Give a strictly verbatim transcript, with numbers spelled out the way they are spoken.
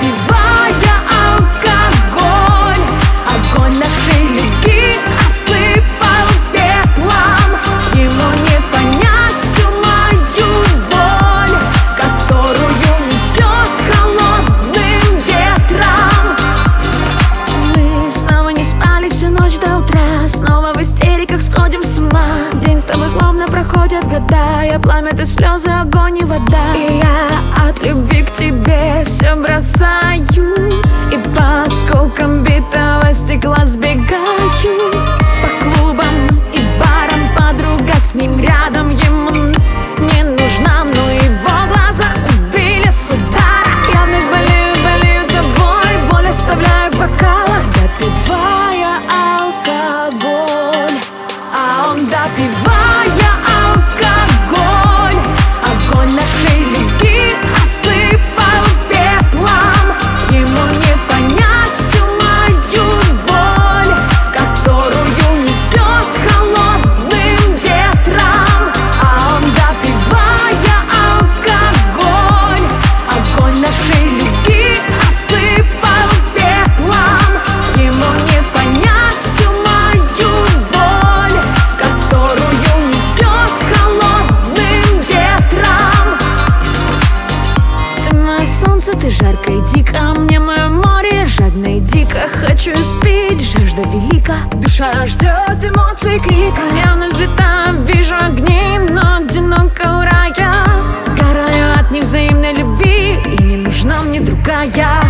допивая алкоголь. Огонь нашей любви осыпал пеплом. Ему не понять всю мою боль, которую несет холодным ветром. Мы снова не спали всю ночь до утра, снова в истериках сходим с ума. День с тобой словно проходят года, я пламя, ты слезы, огонь и вода. И я от любви к тебе все бросаю, и по осколкам битого стекла сбегаю. По клубам и барам подруга с ним рядом, ему не нужна, но его глаза убили с удара. Я вновь болею, болею тобой, боль оставляю в бокалах, допивая алкоголь. А он, допивая алкоголь, огонь нашей любви осыпал пеплом. Ему не понять всю мою боль, которую несет холодным ветром. А он, допивая алкоголь, огонь нашей любви осыпал пеплом. Ему не понять всю мою боль, которую несет холодным ветром. Ты мое солнце, ты жарко и дико, мне мое море жадно и дико. Хочу спить, жажда велика, душа ждет эмоций крика. Я вновь взлетаю, вижу огни, но одиноко у рая. Сгораю от невзаимной любви, и не нужна мне другая.